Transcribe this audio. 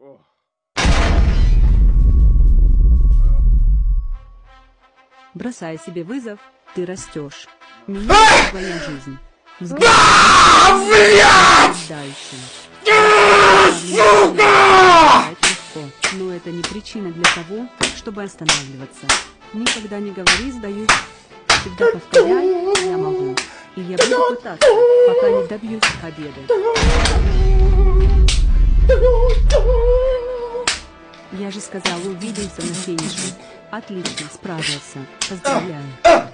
Бросая себе вызов, ты растешь. Меняется твоя жизнь. Взгляд дальше. Легко, но это не причина для того, чтобы останавливаться. Никогда не говори «сдаюсь». Всегда повторяй «я могу». И я буду пытаться, пока не добьюсь победы. Я же сказал, увидимся на финише. Отлично, справился. Поздравляю.